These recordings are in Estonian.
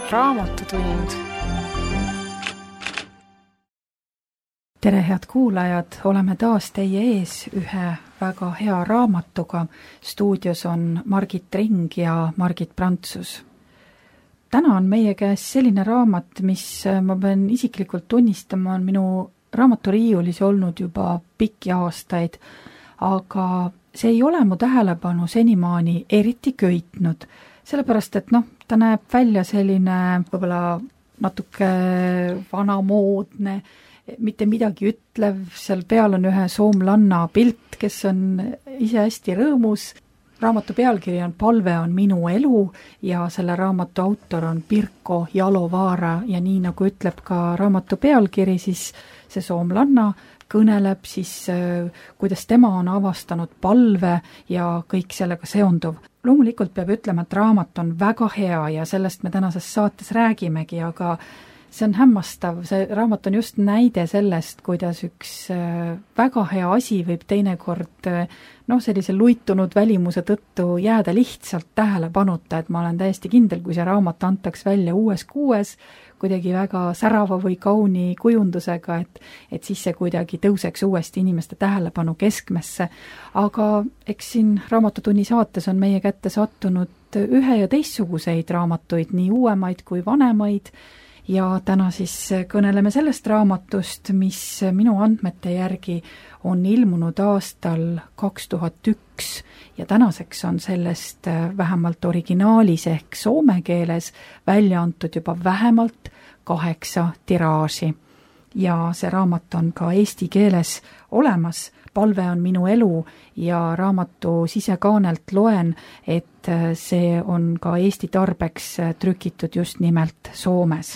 Raamatutund. Tere, head kuulajad, oleme taas teie ees ühe väga hea raamatuga. Stuudios on Margit Ring ja Margit Prantsus. Täna on meie käes selline raamat, mis ma pean isiklikult tunnistama, on minu raamaturiiulis olnud juba pikki aastaid, aga see ei ole mu tähelepanu senimaani eriti köitnud, sellepärast et ta näeb välja selline võib-olla natuke vanamoodne, mitte midagi ütlev, seal peal on ühe soomlanna pilt, kes on ise hästi rõõmus. Raamatu pealkiri on Palve on minu elu ja selle raamatu autor on Pirkko Jalovaara ja nii nagu ütleb ka raamatu pealkiri, siis see soomlanna kõneleb siis, kuidas tema on avastanud palve ja kõik sellega seonduv. Loomulikult peab ütlema, et raamat on väga hea ja sellest me tänases saates räägimegi, aga see on hämmastav, see raamat on just näide sellest, kuidas üks väga hea asi võib teinekord sellise luitunud välimuse tõttu jääda lihtsalt tähelepanuta, et ma olen täiesti kindel, kui see raamat antaks välja uues kuues, kuidagi väga särava või kauni kujundusega, et siis see kuidagi tõuseks uuesti inimeste tähelepanu keskmesse. Aga eks siin Raamatutunni saates on meie kätte sattunud ühe ja teistsuguseid raamatuid, nii uuemaid kui vanemaid, ja täna siis kõneleme sellest raamatust, mis minu andmete järgi on ilmunud aastal 2001 ja tänaseks on sellest vähemalt originaalis ehk soome keeles välja antud juba vähemalt 8 tiraaži. Ja see raamat on ka eesti keeles olemas, Palve on minu elu ja raamatu sisekaanelt loen, et see on ka Eesti tarbeks trükitud just nimelt Soomes.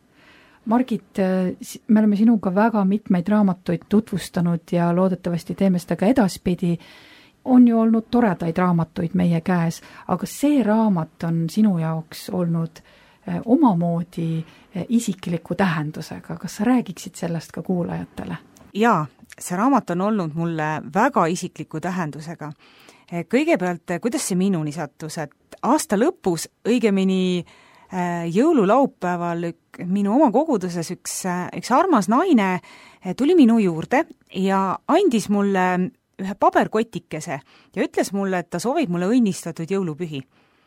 Margit, me oleme sinuga väga mitmeid raamatuid tutvustanud ja loodetavasti teeme seda ka edaspidi. On ju olnud toredaid raamatuid meie käes, aga see raamat on sinu jaoks olnud omamoodi isikliku tähendusega. Kas sa räägiksid sellest ka kuulajatele? Jaa, see raamat on olnud mulle väga isikliku tähendusega. Kõigepealt, kuidas see minuni sattus, et aasta lõpus õigemini jõululaupäeval minu oma koguduses üks armas naine tuli minu juurde ja andis mulle ühe paberkotikese ja ütles mulle, et ta soovib mulle õnnistatud jõulupühi.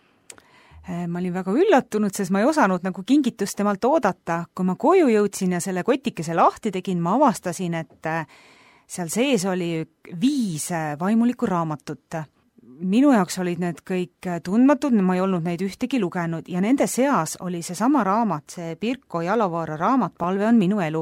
Ma olin väga üllatunud, sest ma ei osanud nagu kingitust temalt oodata. Kui ma koju jõudsin ja selle kotikese lahti tegin, ma avastasin, et seal sees oli 5 vaimulikku raamatut. Minu jaoks olid need kõik tundmatud, ma ei olnud neid ühtegi lugenud ja nende seas oli see sama raamat, see Pirkko Jalovaara raamat Palve on minu elu.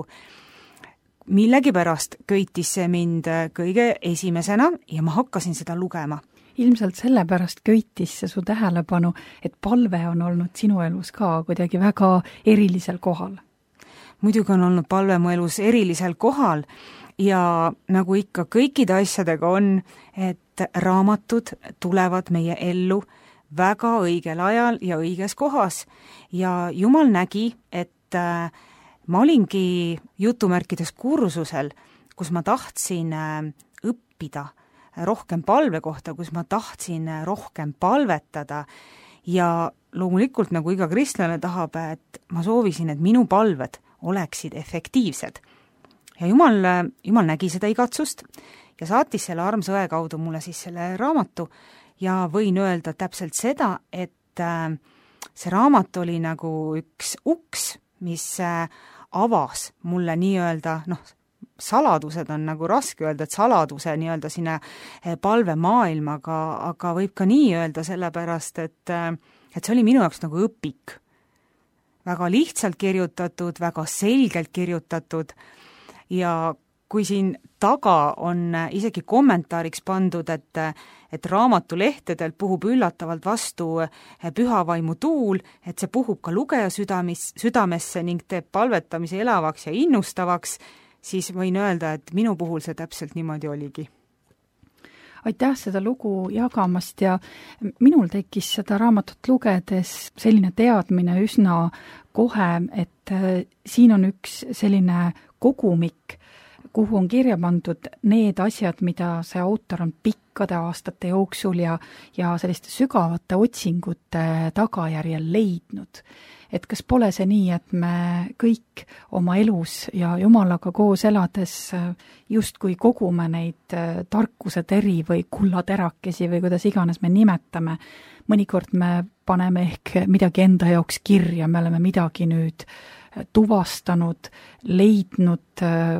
Millegipärast köitis see mind kõige esimesena ja ma hakkasin seda lugema. Ilmselt sellepärast köitis see su tähelepanu, et palve on olnud sinu elus ka kuidagi väga erilisel kohal. Muidugi on olnud palve mu elus erilisel kohal ja nagu ikka kõikide asjadega on, et raamatud tulevad meie ellu väga õigel ajal ja õiges kohas ja Jumal nägi, et ma olingi jutumärkides kursusel, kus ma tahtsin õppida rohkem palve kohta, kus ma tahtsin rohkem palvetada ja loomulikult nagu iga kristlane tahab, et ma soovisin, et minu palved oleksid efektiivsed. Ja Jumal nägi seda igatsust ja saatis selle armsa õe kaudu mulle siis selle raamatu ja võin öelda täpselt seda, et see raamat oli nagu üks uks, mis avas mulle nii-öelda, saladused on nagu raske öelda, et saladuse nii-öelda sinna palvemaailmaga, aga võib ka nii öelda sellepärast, et see oli minu jaoks nagu õpik. Väga lihtsalt kirjutatud, väga selgelt kirjutatud ja kui siin taga on isegi kommentaariks pandud, et raamatu lehtedelt puhub üllatavalt vastu pühavaimu tuul, et see puhub ka lugeja südamesse ning teeb palvetamise elavaks ja innustavaks, siis võin öelda, et minu puhul see täpselt niimoodi oligi. Aitäh seda lugu jagamast ja minul tekkis seda raamatut lugedes selline teadmine üsna kohe, et siin on üks selline kogumik, kuhu on kirja pandud need asjad, mida see autor on pikkade aastate jooksul ja selliste sügavate otsingute tagajärjel leidnud. Et kas pole see nii, et me kõik oma elus ja Jumalaga koos elades justkui kogume neid tarkuseteri või kullaterakesi või kuidas iganes me nimetame. Mõnikord me paneme ehk midagi enda jaoks kirja, me oleme midagi nüüd tuvastanud, leidnud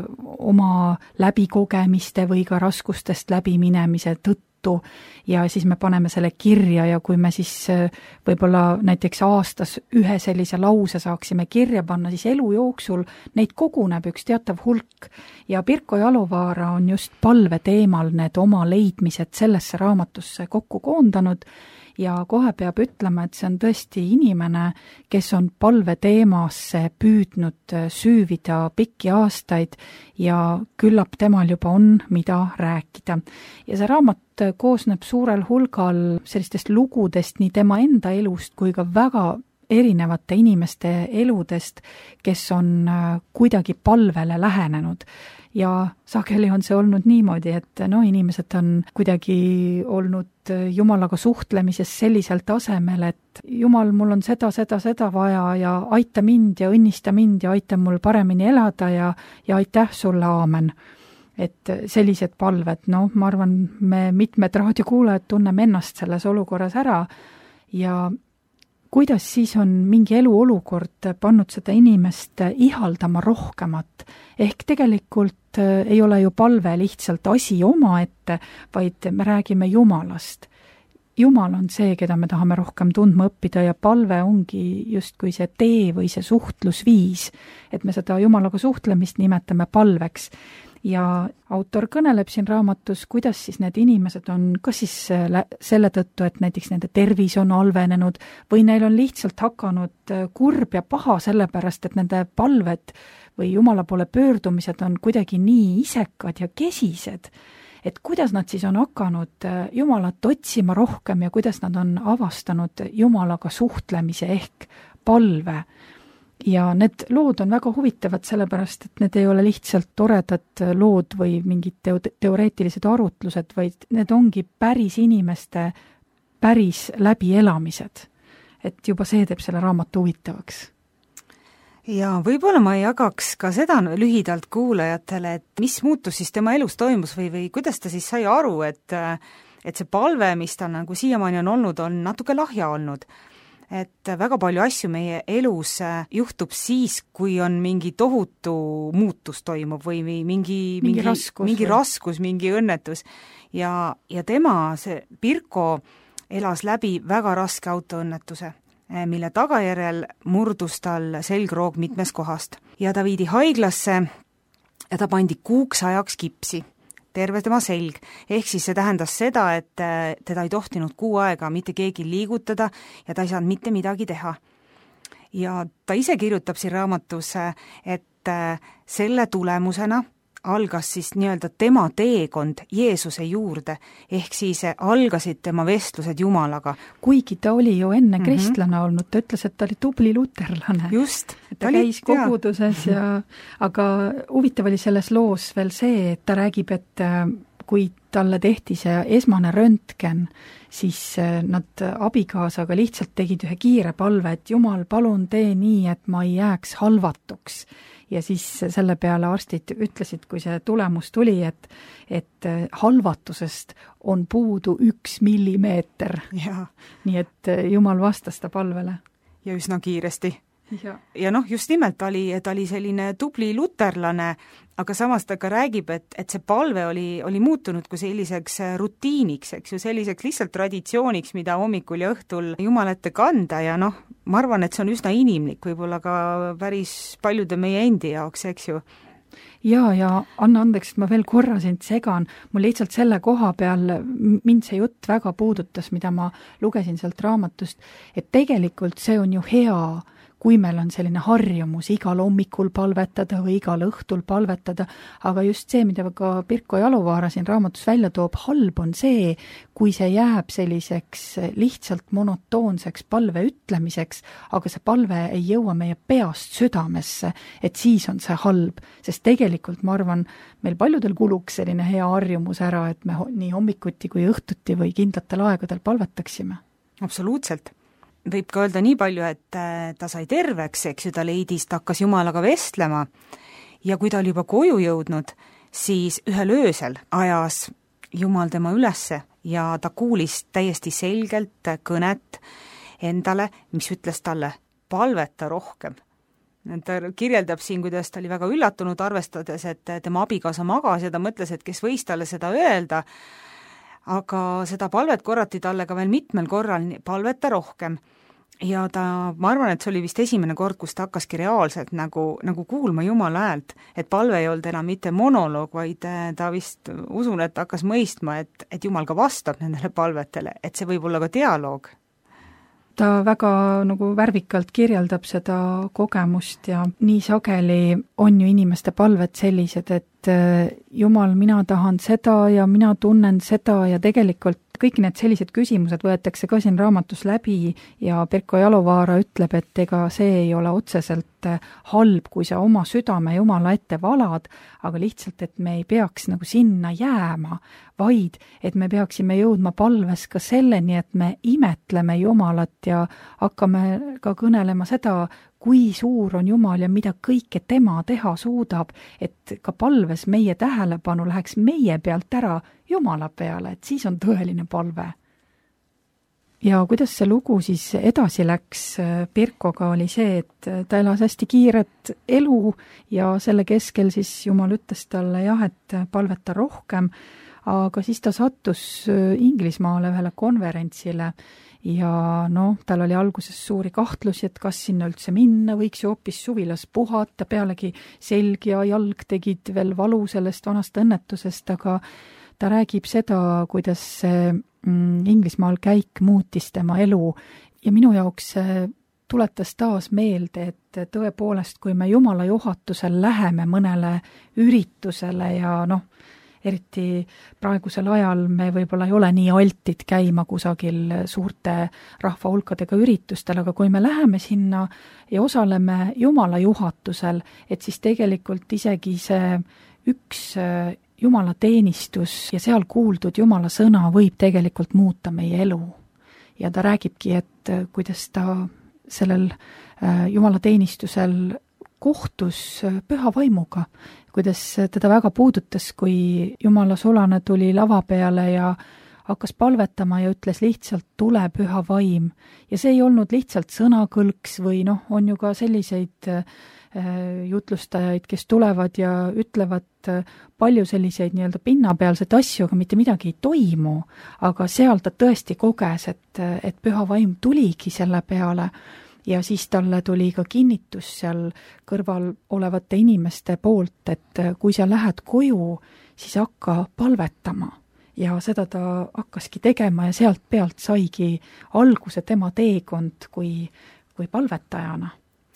oma läbikogemiste või ka raskustest läbiminemise tõttu ja siis me paneme selle kirja ja kui me siis võib-olla näiteks aastas ühe sellise lause saaksime kirja panna, siis elu jooksul neid koguneb üks teatav hulk ja Pirko Jalovaara on just palve teemal need oma leidmised sellesse raamatusse kokku koondanud ja kohe peab ütlema, et see on tõesti inimene, kes on palve teemasse püüdnud süüvida pikki aastaid ja küllap temal juba on, mida rääkida. Ja see raamat koosneb suurel hulgal sellistest lugudest nii tema enda elust kui ka väga erinevate inimeste eludest, kes on kuidagi palvele lähenenud. Ja sageli on see olnud niimoodi, et inimesed on kuidagi olnud Jumalaga suhtlemises sellisel tasemel, et Jumal, mul on seda vaja ja aita mind ja õnnista mind ja aita mul paremini elada ja aitäh sulle, aamen. Et sellised palved, ma arvan, me mitmed raadiokuulajad tunneme ennast selles olukorras ära ja kuidas siis on mingi eluolukord pannud seda inimest ihaldama rohkemat, ehk tegelikult ei ole ju palve lihtsalt asi omaette, vaid me räägime Jumalast. Jumal on see, keda me tahame rohkem tundma õppida ja palve ongi justkui see tee või see suhtlusviis, et me seda Jumalaga suhtlemist nimetame palveks. Ja autor kõneleb siin raamatus, kuidas siis need inimesed on, kas siis selle tõttu, et näiteks nende tervis on halvenenud või neil on lihtsalt hakanud kurb ja paha sellepärast, et nende palved või Jumala poole pöördumised on kuidagi nii isekad ja kesised, et kuidas nad siis on hakanud Jumalat otsima rohkem ja kuidas nad on avastanud Jumalaga suhtlemise ehk palve. Ja need lood on väga huvitavad sellepärast, et need ei ole lihtsalt toredad lood või mingid teoreetilised arutlused, vaid need ongi päris inimeste päris läbielamised. Et juba see teeb selle raamatu huvitavaks. Ja võib-olla ma jagaks ka seda lühidalt kuulajatele, et mis muutus siis tema elus toimus või kuidas ta siis sai aru, et see palve, mis ta nagu siiamaani on olnud, on natuke lahja olnud. Et väga palju asju meie elus juhtub siis, kui on mingi tohutu muutus toimub või mingi raskus, mingi õnnetus. Ja tema, see Pirko, elas läbi väga raske autoõnnetuse, mille tagajärjel murdus tal selgroog mitmes kohast. Ja ta viidi haiglasse ja ta pandi kuuks ajaks kipsi. Terve tema selg. Ehk siis see tähendas seda, et teda ei tohtinud 6 aega mitte keegi liigutada ja ta ei saanud mitte midagi teha. Ja ta ise kirjutab siin raamatus, et selle tulemusena algas siis nii-öelda tema teekond Jeesuse juurde, ehk siis algasid tema vestlused Jumalaga. Kuigi ta oli ju enne kristlane olnud, ta ütles, et ta oli tubli luterlane. Just. Ta käis koguduses aga huvitav oli selles loos veel see, et ta räägib, et kui talle tehti see esmane röntgen, siis nad abikaasaga lihtsalt tegid ühe kiire palve, et Jumal, palun tee nii, et ma ei jääks halvatuks. Ja siis selle peale arstid ütlesid, kui see tulemus tuli, et halvatusest on puudu 1 millimeeter. Ja. Nii et Jumal vastas ta palvele. Ja üsna kiiresti. Ja just nimelt ta oli selline tubli luterlane, aga samas ta ka räägib, et see palve oli muutunud kui selliseks rutiiniks, eks ju, selliseks lihtsalt traditsiooniks, mida hommikul ja õhtul Jumal ette kanda ja ma arvan, et see on üsna inimlik, võib-olla ka päris paljude meie endi jaoks, eks ju. Ja anna andeks, et ma veel korra sind segan, mul lihtsalt selle koha peal mind see jutt väga puudutas, mida ma lugesin sealt raamatust, et tegelikult see on ju hea, kui meil on selline harjumus igal hommikul palvetada või igal õhtul palvetada, aga just see, mida ka Pirko Jalovaara siin raamatus välja toob, halb on see, kui see jääb selliseks lihtsalt monotoonseks palve ütlemiseks, aga see palve ei jõua meie peast südamesse, et siis on see halb, sest tegelikult ma arvan, meil paljudel kuluks selline hea harjumus ära, et me nii hommikuti kui õhtuti või kindlatel aegadel palvetaksime. Absoluutselt. Võib ka öelda nii palju, et ta sai terveks, eks ju, ta leidis, ta hakkas Jumalaga vestlema ja kui ta oli juba koju jõudnud, siis ühel öösel ajas Jumal tema ülesse ja ta kuulis täiesti selgelt kõnet endale, mis ütles talle, palveta rohkem. Ta kirjeldab siin, kuidas ta oli väga üllatunud, arvestades, et tema abikaasa magas ja ta mõtles, et kes võis talle seda öelda, aga seda palvet korrati talle ka veel mitmel korral, palveta rohkem. Ja ma arvan, et see oli vist esimene kord, kus ta hakkaski reaalselt nagu kuulma Jumala häält, et palve ei olnud enam mitte monoloog, vaid ta vist usun, et hakkas mõistma, et Jumal ka vastab nendele palvetele, et see võib olla ka dialoog. Ta väga nagu värvikalt kirjeldab seda kogemust ja nii sageli on ju inimeste palved sellised, et Jumal, mina tahan seda ja mina tunnen seda ja tegelikult kõik need sellised küsimused võetakse ka siin raamatus läbi ja Pirko Jalovaara ütleb, et ega see ei ole otseselt halb, kui sa oma südame Jumala ette valad, aga lihtsalt, et me ei peaks nagu sinna jääma, vaid et me peaksime jõudma palves ka selleni, et me imetleme Jumalat ja hakkame ka kõnelema seda, kui suur on Jumal ja mida kõike tema teha suudab, et ka palves meie tähelepanu läheks meie pealt ära Jumala peale, et siis on tõeline palve. Ja kuidas see lugu siis edasi läks Pirkoga oli see, et ta elas hästi kiiret elu ja selle keskel siis Jumal ütles talle jah, et palveta rohkem, aga siis ta sattus Inglismaale ühele konverentsile ja tal oli alguses suuri kahtlusi, et kas sinna üldse minna, võiks ju hoopis suvilas puhata, pealegi selg ja jalg tegid veel valu sellest vanast õnnetusest, aga ta räägib seda, kuidas see Inglismaal käik muutis tema elu ja minu jaoks tuletas taas meelde, et tõepoolest, kui me Jumala juhatusel läheme mõnele üritusele ja eriti praegusel ajal me võib-olla ei ole nii altid käima kusagil suurte rahvahulkadega üritustel, aga kui me läheme sinna ja osaleme Jumala juhatusel, et siis tegelikult isegi see üks Jumala teenistus ja seal kuuldud Jumala sõna võib tegelikult muuta meie elu. Ja ta räägibki, et kuidas ta sellel Jumala teenistusel kohtus püha vaimuga, kuidas teda väga puudutas, kui Jumala sulane tuli lava peale ja hakkas palvetama ja ütles lihtsalt tule püha vaim. Ja see ei olnud lihtsalt sõnakõlks või on ju ka selliseid jutlustajaid, kes tulevad ja ütlevad palju selliseid nii-öelda pinnapealseid asju, aga mitte midagi ei toimu, aga seal ta tõesti koges, et püha vaim tuligi selle peale ja siis talle tuli ka kinnitus seal kõrval olevate inimeste poolt, et kui sa lähed koju, siis hakka palvetama. Ja seda ta hakkaski tegema ja sealt pealt saigi alguse tema teekond kui palvetajana.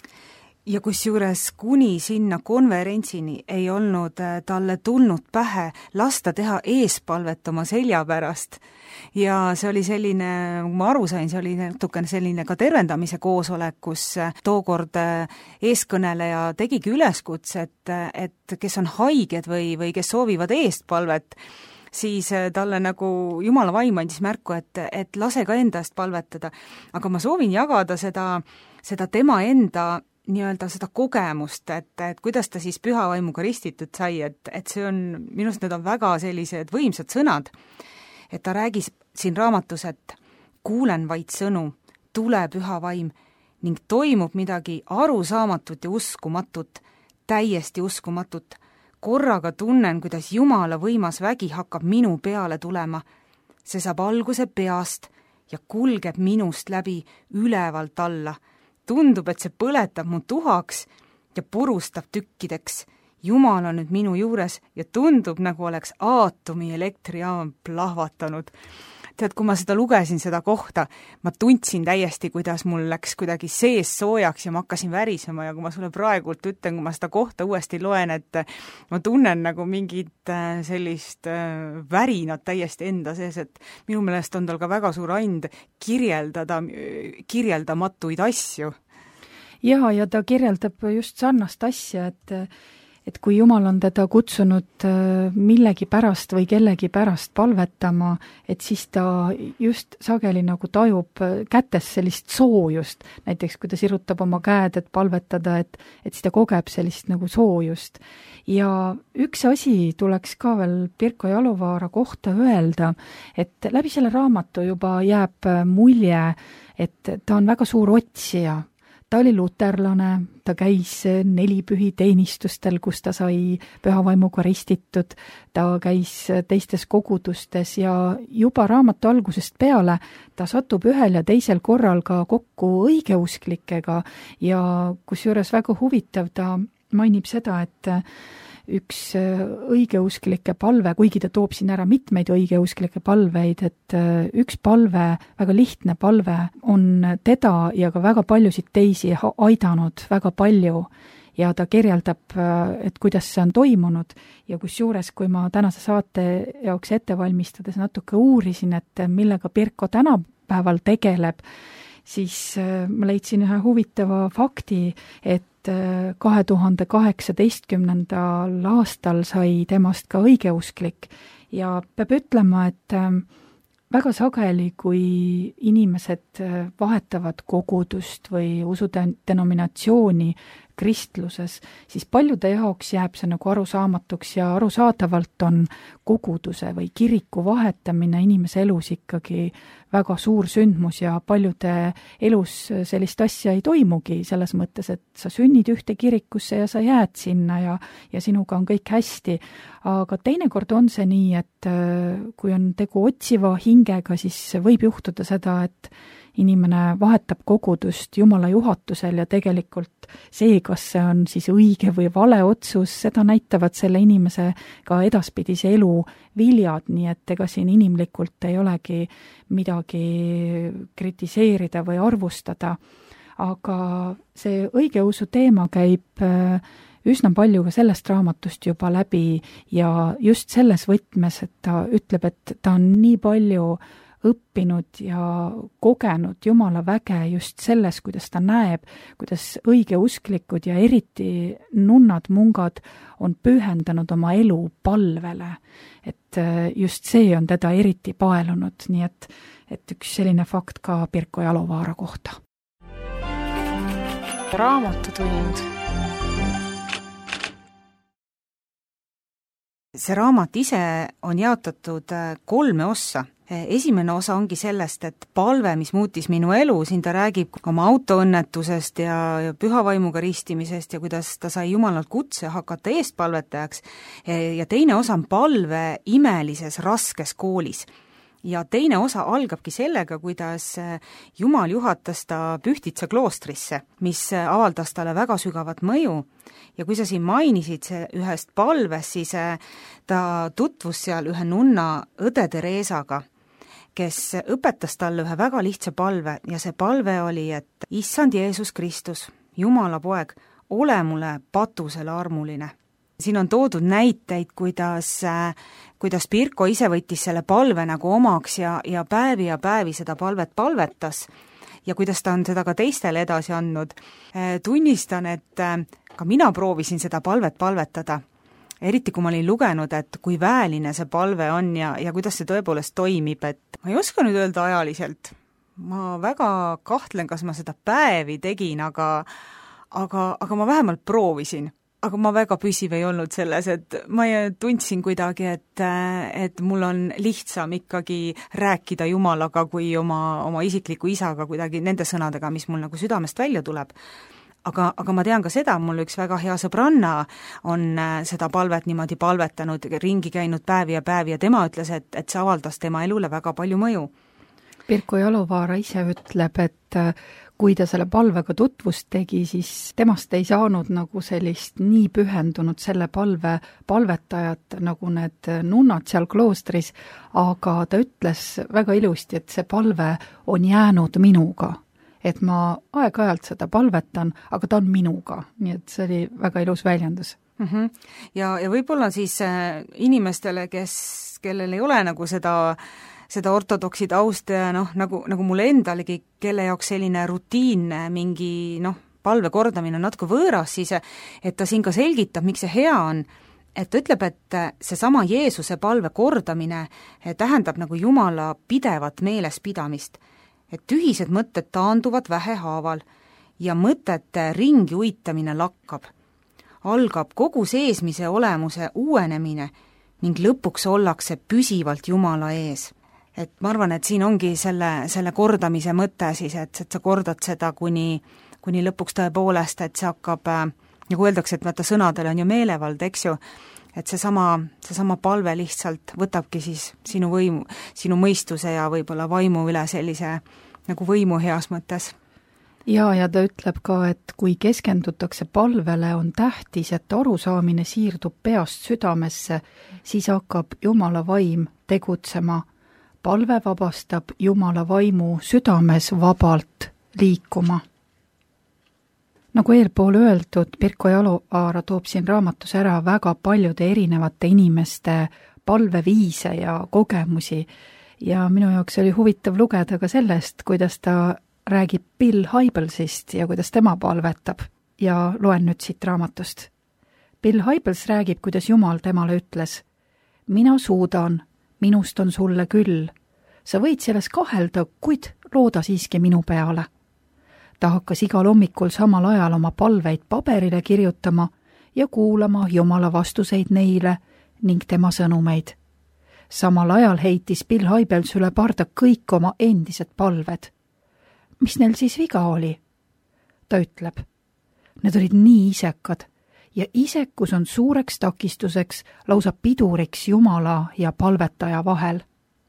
Ja kusjuures kuni sinna konverentsini ei olnud talle tulnud pähe lasta teha eespalvet oma selja pärast. Ja see oli selline, kui ma aru sain, see oli natukene selline ka tervendamise koosolek, kus tookord eeskõneleja tegigi üleskutse, et kes on haiged või kes soovivad eestpalvet, siis talle nagu Jumala vaim andis märku, et lase ka enda eest palvetada. Aga ma soovin jagada seda tema enda nii-öelda seda kogemust, et kuidas ta siis püha vaimuga ristitud sai, et see on, minust need on väga sellised võimsad sõnad, et ta räägis siin raamatus, et kuulen vaid sõnu, tule püha vaim ning toimub midagi arusaamatut ja uskumatut, täiesti uskumatut. Korraga tunnen, kuidas Jumala võimas vägi hakkab minu peale tulema. See saab alguse peast ja kulgeb minust läbi ülevalt alla. Tundub, et see põletab mu tuhaks ja purustab tükkideks. Jumal on nüüd minu juures ja tundub, nagu oleks aatomi elektrijaam plahvatanud. tead, kui ma seda lugesin, seda kohta, ma tundsin täiesti, kuidas mul läks kuidagi sees soojaks ja ma hakkasin värisema ja kui ma sulle praegult ütlen, kui ma seda kohta uuesti loen, et ma tunnen nagu mingit sellist värinat täiesti enda sees, et minu meelest on tal ka väga suur and kirjeldamatuid asju. Ja ta kirjeldab just sarnast asja, et kui Jumal on teda kutsunud millegi pärast või kellegi pärast palvetama, et siis ta just sageli nagu tajub kätes sellist soojust, näiteks kui ta sirutab oma käed, et palvetada, et siis ta kogeb sellist nagu soojust. Ja üks asi tuleks ka veel Pirko Jalovaara kohta öelda, et läbi selle raamatu juba jääb mulje, et ta on väga suur otsija. Ta oli luterlane, ta käis 4 pühiteenistustel, kus ta sai pühavaimuga ristitud, ta käis teistes kogudustes ja juba raamatu algusest peale ta satub ühel ja teisel korral ka kokku õigeusklikega ja kusjuures väga huvitav, ta mainib seda, et üks õigeusklike palve, kuigi ta toob siin ära mitmeid õigeusklike palveid, et üks palve, väga lihtne palve, on teda ja ka väga paljusid teisi aidanud väga palju ja ta kirjeldab, et kuidas see on toimunud ja kusjuures, kui ma tänase saate jaoks ette valmistades natuke uurisin, et millega Pirko tänapäeval tegeleb, siis ma leidsin ühe huvitava fakti, et 2018. aastal sai temast ka õigeusklik ja peab ütlema, et väga sageli, kui inimesed vahetavad kogudust või usudenominatsiooni kristluses, siis paljude jaoks jääb see nagu arusaamatuks ja arusaadavalt on koguduse või kiriku vahetamine inimese elus ikkagi väga suur sündmus ja paljude elus sellist asja ei toimugi, selles mõttes, et sa sünnid ühte kirikusse ja sa jääd sinna ja sinuga on kõik hästi. Aga teinekord on see nii, et kui on tegu otsiva hingega, siis võib juhtuda seda, et inimene vahetab kogudust Jumala juhatusel ja tegelikult see, kas see on siis õige või vale otsus, seda näitavad selle inimese ka edaspidise elu viljad, nii et ega siin inimlikult ei olegi midagi kritiseerida või arvustada. Aga see õigeusu teema käib üsna palju ka sellest raamatust juba läbi ja just selles võtmes, et ta ütleb, et ta on nii palju õppinud ja kogenud Jumala väge just selles, kuidas ta näeb, kuidas õigeusklikud ja eriti nunnad-mungad on pühendanud oma elu palvele. Et just see on teda eriti paelunud, nii et üks selline fakt ka Pirko Jalovaara kohta. Raamatutund. See raamat ise on jaotatud 3 ossa. Esimene osa ongi sellest, et palve, mis muutis minu elu, siin ta räägib oma autoõnnetusest ja pühavaimuga ristimisest ja kuidas ta sai Jumalalt kutse hakata eestpalvetajaks. Ja teine osa on palve imelises raskes koolis. Ja teine osa algabki sellega, kuidas Jumal juhatas ta Pühtitsa kloostrisse, mis avaldas talle väga sügavat mõju. Ja kui sa siin mainisid ühest palvest, siis ta tutvus seal ühe nunna õde Tereesaga, kes õpetas talle ühe väga lihtsa palve ja see palve oli, et Issand Jeesus Kristus, Jumala poeg, ole mulle patusele armuline. Siin on toodud näiteid, kuidas Pirko ise võttis selle palve nagu omaks ja päevi seda palvet palvetas ja kuidas ta on seda ka teistele edasi andnud. Tunnistan, et ka mina proovisin seda palvet palvetada, eriti kui ma olin lugenud, et kui väeline see palve on ja kuidas see tõepoolest toimib, et ma ei oska nüüd öelda ajaliselt. Ma väga kahtlen, kas ma seda päevi tegin, aga ma vähemalt proovisin. Aga ma väga püsiv ei olnud selles, et ma tundsin kuidagi, et mul on lihtsam ikkagi rääkida Jumalaga kui oma isikliku isaga kuidagi nende sõnadega, mis mul nagu südamest välja tuleb. Aga ma tean ka seda, mul üks väga hea sõbranna on seda palvet niimoodi palvetanud, ringi käinud päevi ja tema ütles, et see avaldas tema elule väga palju mõju. Pirko Jalovaara ise ütleb, et kui ta selle palvega tutvust tegi, siis temast ei saanud nagu sellist nii pühendunud selle palve palvetajat nagu need nunnad seal kloostris, aga ta ütles väga ilusti, et see palve on jäänud minuga. Et ma aeg-ajalt seda palvetan, aga ta on minuga, nii et see oli väga ilus väljendus. Ja võib-olla siis inimestele, kellel ei ole nagu seda ortodoksi tausta ja nagu mulle endalegi, kelle jaoks selline rutiinne mingi palve kordamine on natuke võõras, siis et ta siin ka selgitab, miks see hea on, et ta ütleb, et seesama Jeesuse palve kordamine tähendab nagu Jumala pidevat meelespidamist, et tühised mõtted taanduvad vähehaaval ja mõtete ringi uitamine lakkab. Algab kogu seesmise olemuse uuenemine ning lõpuks ollakse püsivalt Jumala ees. Et ma arvan, et siin ongi selle kordamise mõte siis, et sa kordad seda kuni lõpuks tõepoolest, et see hakkab, nagu öeldakse, et vaata sõnadel on ju meelevald, eks ju, et seesama palve lihtsalt võtabki siis sinu võimu, sinu mõistuse ja võib-olla vaimu üle sellise nagu võimu heas mõttes. Ja ta ütleb ka, et kui keskendutakse palvele, on tähtis, et arusaamine siirdub peast südamesse, siis hakkab Jumala vaim tegutsema. Palve vabastab Jumala vaimu südames vabalt liikuma. Nagu eelpool öeldud, Pirko Jalovaara toob siin raamatus ära väga paljude erinevate inimeste palveviise ja kogemusi ja minu jaoks oli huvitav lugeda ka sellest, kuidas ta räägib Bill Hybelsist ja kuidas tema palvetab ja loen nüüd siit raamatust. Bill Hybels räägib, kuidas Jumal temale ütles: mina suudan, minust on sulle küll. Sa võid selles kahelda, kuid looda siiski minu peale. Ta hakkas igal hommikul samal ajal oma palveid paberile kirjutama ja kuulama Jumala vastuseid neile ning tema sõnumeid. Samal ajal heitis Bill Hybels üle parda kõik oma endised palved. Mis neil siis viga oli? Ta ütleb: need olid nii isekad ja isekus on suureks takistuseks, lausa piduriks Jumala ja palvetaja vahel.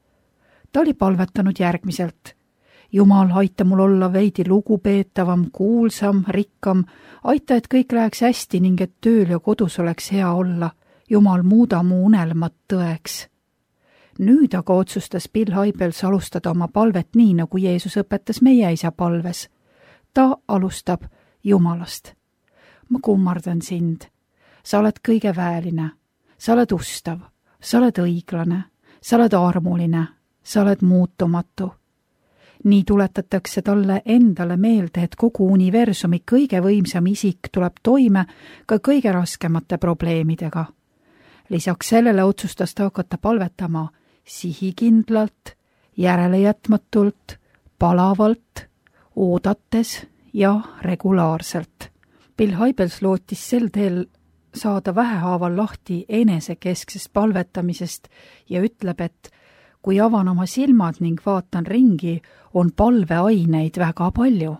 Ta oli palvetanud järgmiselt: Jumal, aita mul olla veidi lugupeetavam, kuulsam, rikkam, aita, et kõik läheks hästi ning et tööl ja kodus oleks hea olla. Jumal, muuda mu unelmad tõeks. Nüüd aga otsustas Bill Hybels alustada oma palvet nii, nagu Jeesus õpetas meie isa palves. Ta alustab Jumalast. Ma kummardan sind. Sa oled kõige väeline. Sa oled ustav. Sa oled õiglane. Sa oled armuline. Sa oled muutumatu. Nii tuletatakse talle endale meelde, et kogu universumi kõige võimsam isik tuleb toime ka kõige raskemate probleemidega. Lisaks sellele otsustas ta hakata palvetama sihikindlalt, järelejätmatult, palavalt, oodates ja regulaarselt. Bill Hybels lootis sel teel saada vähehaaval lahti enesekesksest palvetamisest ja ütleb, et kui avan oma silmad ning vaatan ringi, on palveaineid väga palju.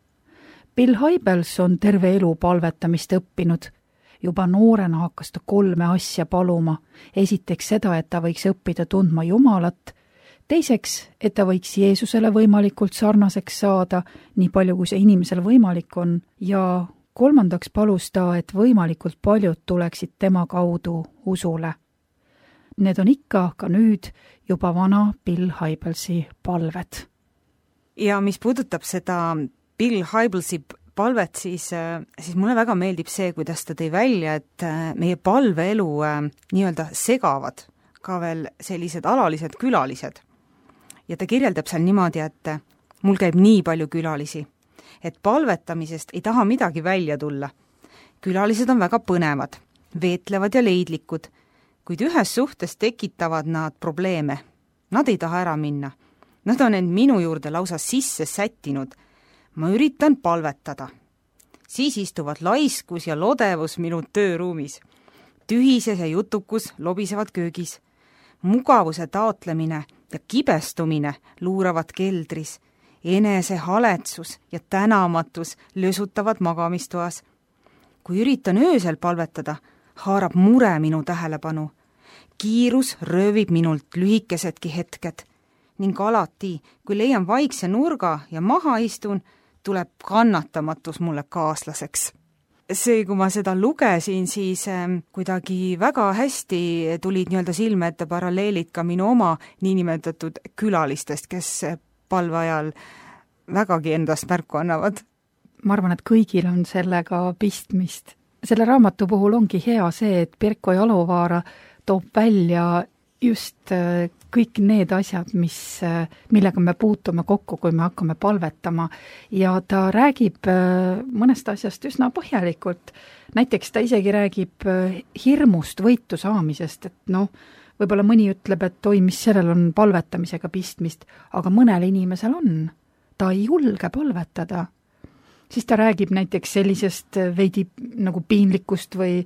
Bill Hybels on terve elu palvetamist õppinud. Juba noorena hakkas ta 3 asja paluma. Esiteks seda, et ta võiks õppida tundma Jumalat. Teiseks, et ta võiks Jeesusele võimalikult sarnaseks saada, nii palju kui see inimesel võimalik on. Ja 3. palus ta, et võimalikult paljud tuleksid tema kaudu usule. Need on ikka ka nüüd juba vana Bill Hybelsi palved. Ja mis puudutab seda Bill Hybelsi palvet, siis mulle väga meeldib see, kuidas ta tõi välja, et meie palveelu nii-öelda segavad ka veel sellised alalised külalised. Ja ta kirjeldab seal niimoodi, et mul käib nii palju külalisi, et palvetamisest ei taha midagi välja tulla. Külalised on väga põnevad, veetlevad ja leidlikud, kuid ühes suhtes tekitavad nad probleeme. Nad ei taha ära minna. Nad on end minu juurde lausa sisse sättinud. Ma üritan palvetada. Siis istuvad laiskus ja lodevus minu tööruumis. Tühises ja jutukus lobisevad köögis. Mugavuse taotlemine ja kibestumine luuravad keldris. Enese haletsus ja tänamatus lösutavad magamistoas. Kui üritan öösel palvetada, haarab mure minu tähelepanu. Kiirus röövib minult lühikesedki hetked. ning alati, kui leian vaikse nurga ja maha istun, tuleb kannatamatus mulle kaaslaseks. See, kui ma seda lugesin, siis kuidagi väga hästi tulid nii-öelda silme ette paralleelid ka minu oma niinimetatud külalistest, kes palve ajal vägagi endast märku annavad. Ma arvan, et kõigil on sellega pistmist. Selle raamatu puhul ongi hea see, et Pirkko Jalovaara toob välja just kõik need asjad, millega me puutume kokku, kui me hakkame palvetama. Ja ta räägib mõnest asjast üsna põhjalikult. Näiteks ta isegi räägib hirmust võitu saamisest, et võib-olla mõni ütleb, et oi, mis sellel on palvetamisega pistmist, aga mõnel inimesel on. Ta ei julge palvetada. Siis ta räägib näiteks sellisest veidi nagu piinlikust või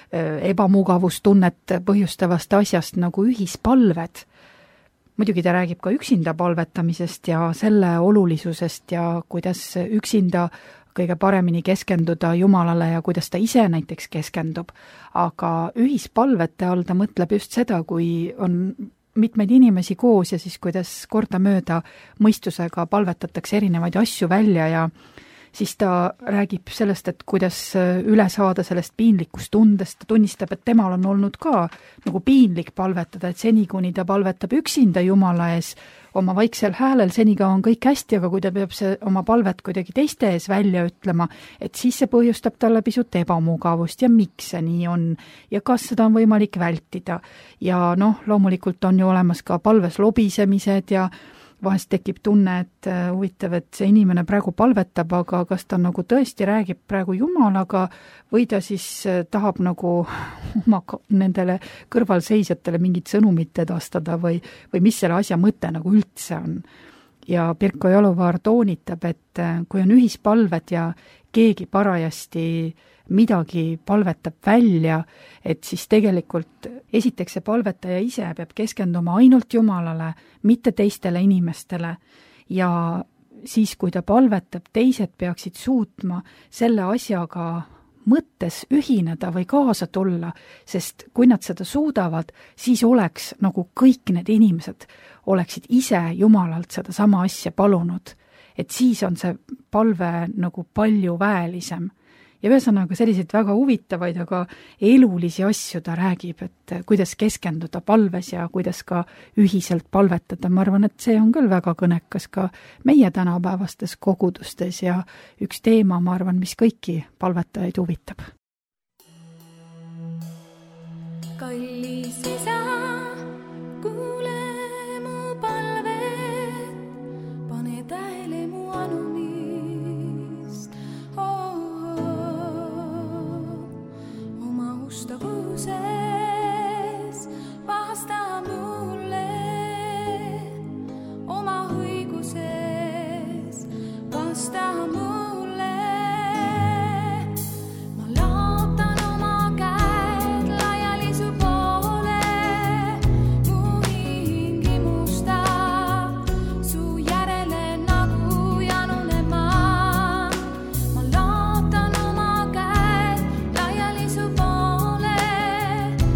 ebamugavustunnet põhjustavast asjast nagu ühispalved. Muidugi ta räägib ka üksinda palvetamisest ja selle olulisusest ja kuidas üksinda kõige paremini keskenduda Jumalale ja kuidas ta ise näiteks keskendub. Aga ühispalvete all ta mõtleb just seda, kui on mitmeid inimesi koos ja siis kuidas kordamööda mõistusega palvetatakse erinevaid asju välja ja siis ta räägib sellest, et kuidas üle saada sellest piinlikust tundest, ta tunnistab, et temal on olnud ka nagu piinlik palvetada, et seni, kuni ta palvetab üksinda Jumala ees oma vaiksel häälel, seniga on kõik hästi, aga kui ta peab oma palvet kuidagi teiste ees välja ütlema, et siis see põhjustab talle pisut ebamugavust ja miks see nii on ja kas seda on võimalik vältida. Ja loomulikult on ju olemas ka palves lobisemised ja vahest tekib tunne, et huvitav, et see inimene praegu palvetab, aga kas ta nagu tõesti räägib praegu Jumalaga või ta siis tahab nagu oma nendele kõrvalseisjatele mingit sõnumit edastada või mis selle asja mõte nagu üldse on. Ja Pirkko Jalovaar toonitab, et kui on ühispalved ja keegi parajasti midagi palvetab välja, et siis tegelikult esiteks see palvetaja ise peab keskenduma ainult Jumalale, mitte teistele inimestele ja siis, kui ta palvetab, teised peaksid suutma selle asjaga mõttes ühineda või kaasa tulla, sest kui nad seda suudavad, siis oleks nagu kõik need inimesed oleksid ise Jumalalt seda sama asja palunud, et siis on see palve nagu palju väelisem. Ja ühesõnaga selliseid väga huvitavaid, aga elulisi asju ta räägib, et kuidas keskenduda palves ja kuidas ka ühiselt palvetada. Ma arvan, et see on küll väga kõnekas ka meie tänapäevastes kogudustes ja üks teema, ma arvan, mis kõiki palvetajaid huvitab. Kallis isa, kuule mu palvet, pane tähele mu anumist. Ustavuses vasta mulle, oma õiguses vasta mulle. Ma laotan oma käed laiali su poole, mu hing imustab su järele nagu janunema. Ma laotan oma käed laiali su poole,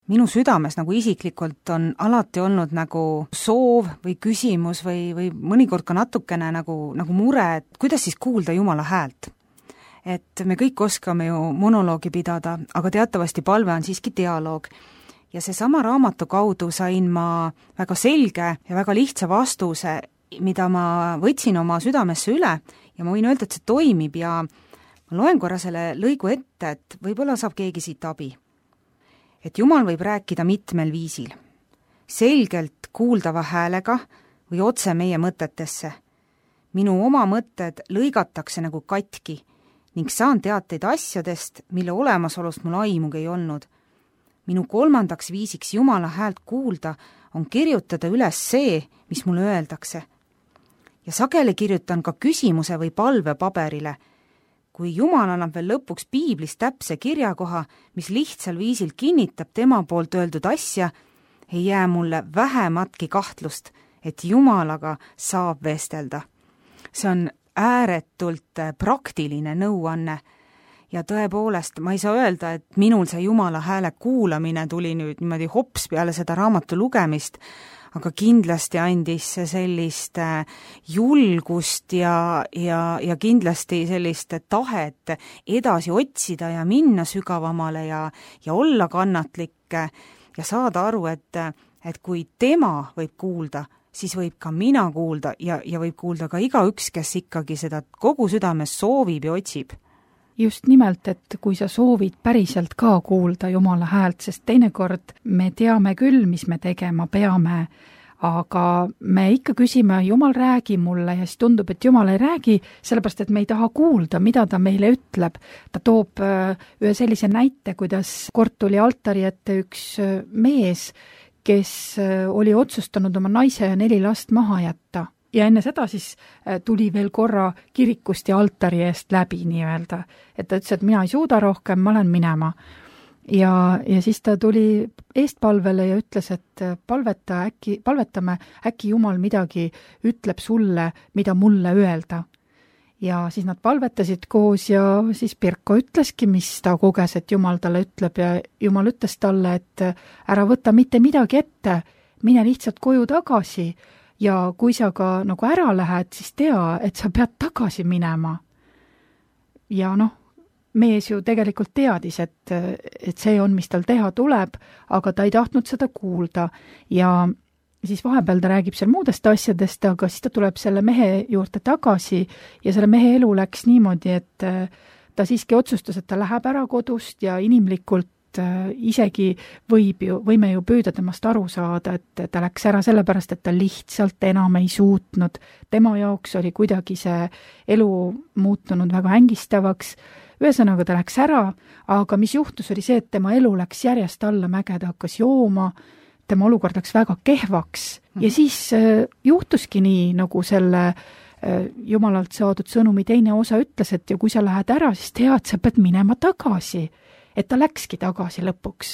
minu südames nagu isiklikult on alati olnud nagu soov või küsimus või mõnikord ka natukene nagu mure, et kuidas siis kuulda Jumala häält. Et me kõik oskame ju monoloogi pidada, aga teatavasti palve on siiski dialoog. Ja seesama raamatu kaudu sain ma väga selge ja väga lihtsa vastuse, mida ma võtsin oma südamesse üle ja ma võin öelda, et see toimib ja ma loen korra selle lõigu ette, et võib-olla saab keegi siit abi. Et Jumal võib rääkida mitmel viisil. Selgelt kuuldava häälega või otse meie mõtetesse. Minu oma mõtted lõigatakse nagu katki ning saan teateid asjadest, mille olemasolust mul aimugi ei olnud. Minu kolmandaks viisiks Jumala häält kuulda on kirjutada üles see, mis mulle öeldakse. Ja sageli kirjutan ka küsimuse või palve paberile. Kui Jumal annab veel lõpuks piiblis täpse kirjakoha, mis lihtsal viisil kinnitab tema poolt öeldud asja, ei jää mulle vähematki kahtlust, et Jumalaga saab vestelda. See on ääretult praktiline nõuanne. Ja tõepoolest, ma ei saa öelda, et minul see Jumala hääle kuulamine tuli nüüd niimoodi hops peale seda raamatu lugemist, aga kindlasti andis see sellist julgust ja kindlasti sellist tahet edasi otsida ja minna sügavamale ja olla kannatlik ja saada aru, et kui tema võib kuulda, siis võib ka mina kuulda ja võib kuulda ka igaüks, kes ikkagi seda kogu südames soovib ja otsib. Just nimelt, et kui sa soovid päriselt ka kuulda Jumala häält, sest teinekord me teame küll, mis me tegema peame, aga me ikka küsime, Jumal räägi mulle ja siis tundub, et Jumal ei räägi, sellepärast et me ei taha kuulda, mida ta meile ütleb. Ta toob ühe sellise näite, kuidas kord tuli altari ette üks mees, kes oli otsustanud oma naise ja 4 last maha jätta. Ja enne seda siis tuli veel korra kirikust ja altari eest läbi nii-öelda. Et ta ütles, et mina ei suuda rohkem, ma olen minema. Ja siis ta tuli eestpalvele ja ütles, et palvetame, äkki Jumal midagi ütleb sulle, mida mulle öelda. Ja siis nad palvetasid koos ja siis Pirko ütleski, mis ta koges, et Jumal talle ütleb ja Jumal ütles talle, et ära võta mitte midagi ette, mine lihtsalt koju tagasi. Ja kui sa ka nagu ära lähed, siis tea, et sa pead tagasi minema. Ja mees ju tegelikult teadis, et see on, mis tal teha tuleb, aga ta ei tahtnud seda kuulda. Ja siis vahepeal ta räägib seal muudest asjadest, aga siis ta tuleb selle mehe juurde tagasi ja selle mehe elu läks niimoodi, et ta siiski otsustas, et ta läheb ära kodust ja inimlikult isegi võime ju püüda temast aru saada, et ta läks ära sellepärast, et ta lihtsalt enam ei suutnud. Tema jaoks oli kuidagi see elu muutunud väga ängistavaks. Ühesõnaga ta läks ära, aga mis juhtus oli see, et tema elu läks järjest alla mäge, ta hakkas jooma, tema olukord läks väga kehvaks ja siis juhtuski nii, nagu selle Jumalalt saadud sõnumi teine osa ütles, et ja kui sa lähed ära, siis tea, et sa pead minema tagasi. Et ta läkski tagasi lõpuks.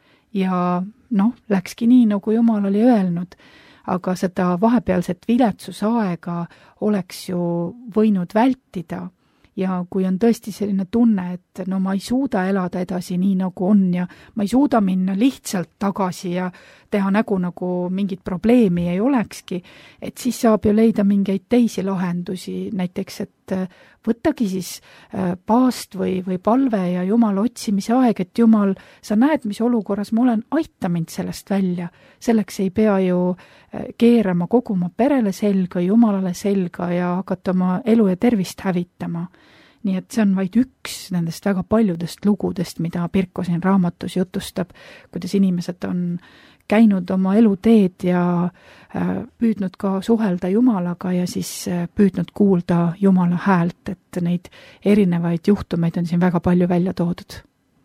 Ja läkski nii, nagu Jumal oli öelnud, aga seda vahepealset viletsusaega oleks ju võinud vältida. Ja kui on tõesti selline tunne, et ma ei suuda elada edasi nii, nagu on ja ma ei suuda minna lihtsalt tagasi ja teha nägu, nagu mingit probleemi ei olekski, et siis saab ju leida mingeid teisi lahendusi, näiteks, et võttagi siis paast või palve ja Jumala otsimise aeg, et Jumal, sa näed, mis olukorras ma olen, aita mind sellest välja. Selleks ei pea ju keerama kogu oma perele selga, Jumalale selga ja hakata oma elu ja tervist hävitama. Nii et see on vaid üks nendest väga paljudest lugudest, mida Pirko siin raamatus jutustab, kuidas inimesed on käinud oma eluteed ja püüdnud ka suhelda Jumalaga ja siis püüdnud kuulda Jumala häält, et neid erinevaid juhtumeid on siin väga palju välja toodud.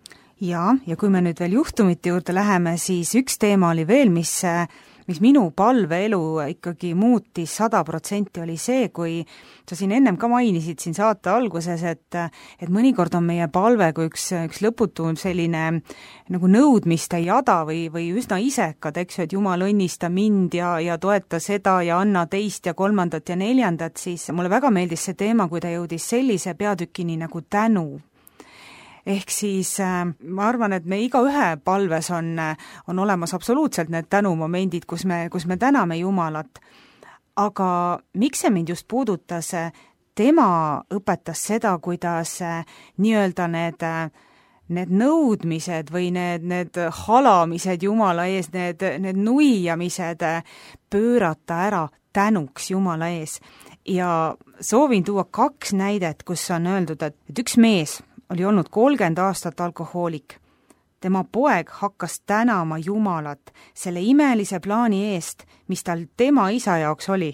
Ja kui me nüüd veel juhtumite juurde läheme, siis üks teema oli veel, mis minu palveelu ikkagi muutis 100%, oli see, kui sa siin ennem ka mainisid siin saate alguses, et mõnikord on meie palve kui üks lõputu selline nagu nõudmiste jada või üsna isekad, eks ju, et Jumal õnnista mind ja toeta seda ja anna teist ja kolmandat ja neljandat, siis mulle väga meeldis see teema, kui ta jõudis sellise peatükini nagu tänu. ehk siis ma arvan, et me igaühe palves on olemas absoluutselt need tänumomendid, kus me täname Jumalat. Aga miks see mind just puudutas? Tema õpetas seda, kuidas nii-öelda need nõudmised või need halamised Jumala ees, need nuiamised pöörata ära tänuks Jumala ees. Ja soovin tuua 2 näidet, kus on öeldud, et üks mees oli olnud 30 aastat alkohoolik. Tema poeg hakkas tänama Jumalat selle imelise plaani eest, mis tal tema isa jaoks oli.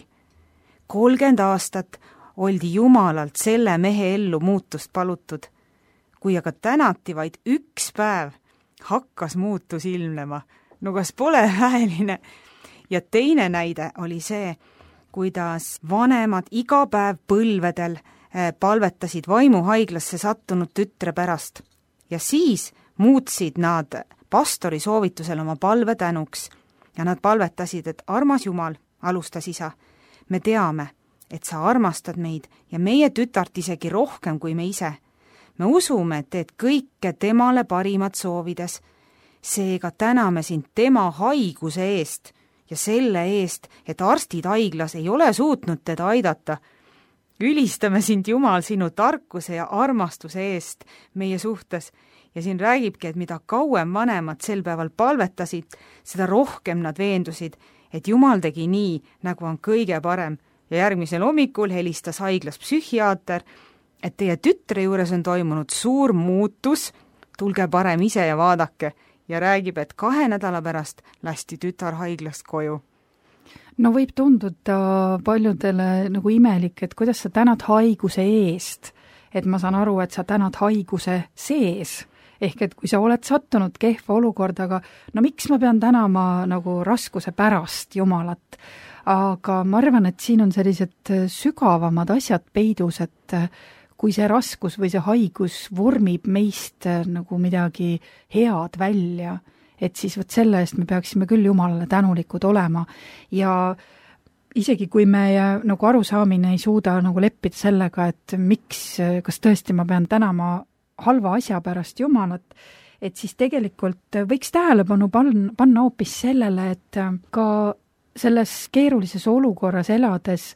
30 aastat oldi Jumalalt selle mehe ellu muutust palutud. Kui aga tänati vaid 1 päev, hakkas muutus ilmnema. No kas pole hääline? Ja teine näide oli see, kuidas vanemad iga päev põlvedel palvetasid vaimuhaiglasse sattunud tütre pärast. Ja siis muutsid nad pastori soovitusel oma palve tänuks. Ja nad palvetasid, et armas Jumal, alustas isa, me teame, et sa armastad meid ja meie tütart isegi rohkem kui me ise. Me usume, et teed kõike temale parimat soovides. Seega täname sind tema haiguse eest ja selle eest, et arstid haiglas ei ole suutnud teda aidata. Ülistame sind, Jumal, sinu tarkuse ja armastuse eest meie suhtes. Ja siin räägibki, et mida kauem vanemad sel päeval palvetasid, seda rohkem nad veendusid, et Jumal tegi nii, nagu on kõige parem. Ja järgmisel hommikul helistas haiglas psühhiaater, et teie tütre juures on toimunud suur muutus, tulge parem ise ja vaadake. Ja räägib, et 2 nädala pärast lasti tütar haiglast koju. No võib tunduda paljudele nagu imelik, et kuidas sa tänad haiguse eest. Et ma saan aru, et sa tänad haiguse sees. Ehk et kui sa oled sattunud kehva olukorda, aga no miks ma pean tänama nagu raskuse pärast Jumalat? Aga ma arvan, et siin on sellised sügavamad asjad peidus, et kui see raskus või see haigus vormib meist nagu midagi head välja, et siis võt selle eest me peaksime küll Jumalale tänulikud olema. Ja isegi kui me nagu arusaamine ei suuda nagu leppida sellega, et miks, kas tõesti ma pean tänama halva asja pärast Jumalat, et siis tegelikult võiks tähelepanu panna hoopis sellele, et ka selles keerulises olukorras elades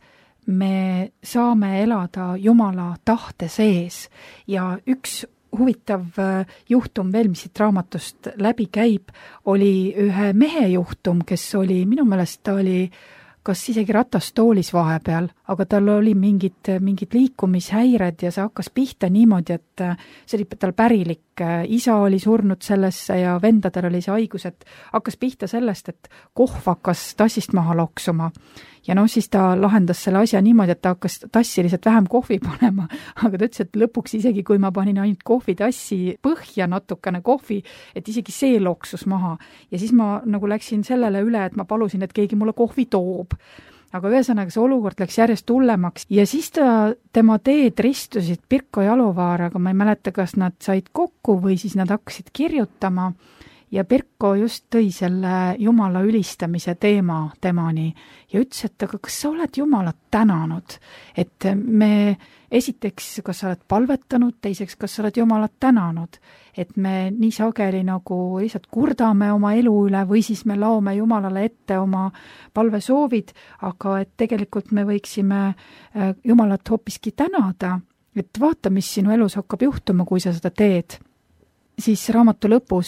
me saame elada Jumala tahte sees. Ja üks huvitav juhtum veel, mis siit raamatust läbi käib, oli ühe mehe juhtum, kes oli, minu meelest ta oli kas isegi ratastoolis vahepeal, aga tal oli mingid liikumishäired ja see hakkas pihta niimoodi, et see oli tal pärilik. Isa oli surnud sellesse ja vendadel oli see haigus, et hakkas pihta sellest, et kohv hakkas tassist maha loksuma. Ja siis ta lahendas selle asja niimoodi, et ta hakkas tassi lihtsalt vähem kohvi panema, aga ta ütles, et lõpuks isegi kui ma panin ainult kohvitassi põhja natukene kohvi, et isegi see loksus maha. Ja siis ma nagu läksin sellele üle, et ma palusin, et keegi mulle kohvi toob. Aga ühesõnaga see olukord läks järjest hullemaks ja siis tema teed ristusid Pirko Jaluvaaraga, ma ei mäleta, kas nad said kokku või siis nad hakkasid kirjutama ja Pirko just tõi selle Jumala ülistamise teema temani ja ütles, et aga kas sa oled Jumalat tänanud, et me esiteks, kas sa oled palvetanud, teiseks, kas sa oled Jumalat tänanud, et me nii sageli nagu lihtsalt kurdame oma elu üle või siis me laome Jumalale ette oma palvesoovid, aga et tegelikult me võiksime Jumalat hoopiski tänada, et vaata, mis sinu elus hakkab juhtuma, kui sa seda teed. Siis raamatu lõpus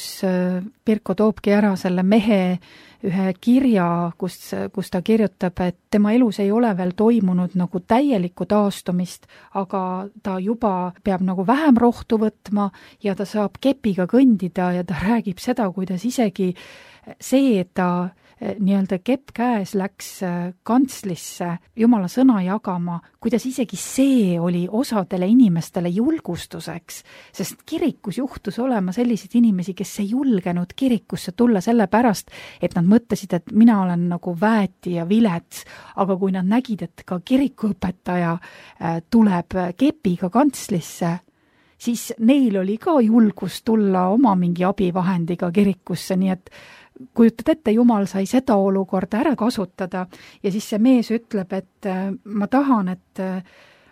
Pirko toobki ära selle mehe ühe kirja, kus ta kirjutab, et tema elus ei ole veel toimunud nagu täielikku taastumist, aga ta juba peab nagu vähem rohtu võtma ja ta saab kepiga kõndida ja ta räägib seda, kuidas isegi see, et ta nii-öelda kepp käes läks kantslisse Jumala sõna jagama, kuidas isegi see oli osadele inimestele julgustuseks, sest kirikus juhtus olema selliseid inimesi, kes ei julgenud kirikusse tulla sellepärast, et nad mõtlesid, et mina olen nagu väeti ja vilets, aga kui nad nägid, et ka kirikuõpetaja tuleb kepiga kantslisse, siis neil oli ka julgus tulla oma mingi abivahendiga kirikusse, nii et kujutad ette, Jumal sai seda olukorda ära kasutada ja siis see mees ütleb, et ma tahan, et